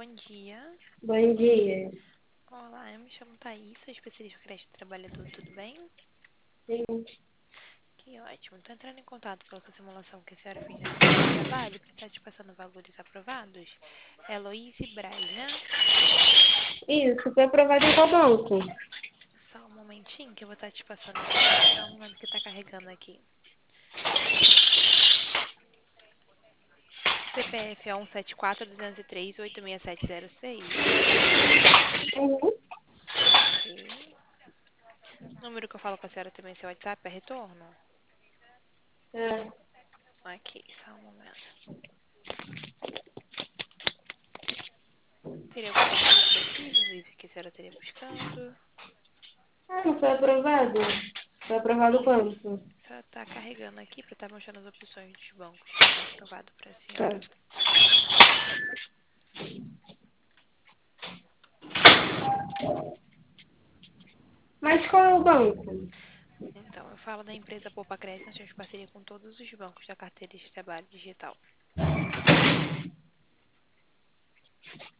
dia. Bom dia. Olá, eu me chamo Thaís, sou especialista em crédito trabalhador, tudo bem? Sim. Que ótimo. Tô entrando em contato pela sua simulação que a senhora fez na carteira de trabalho para estar te passando valores aprovados. É Heloíse Braz, né? Isso, foi aprovado em qual banco? Só um momentinho que eu vou estar te passando aqui. Só um momento que tá carregando aqui. CPF é 174-203-86706. Uhum. Ok. Número que eu falo com a senhora também, seu WhatsApp, é retorno? É. Ok, só um momento. Teria algum motivo específico que a senhora estaria buscando? Ah, não foi aprovado? Foi aprovado Isso. quanto? Só tá carregando aqui para estar mostrando as opções dos bancos que foram aprovados para a Tá. senhora. Mas qual é o banco? Então, eu falo da empresa Poupa Cresce, nós temos parceria com todos os bancos da carteira de trabalho digital.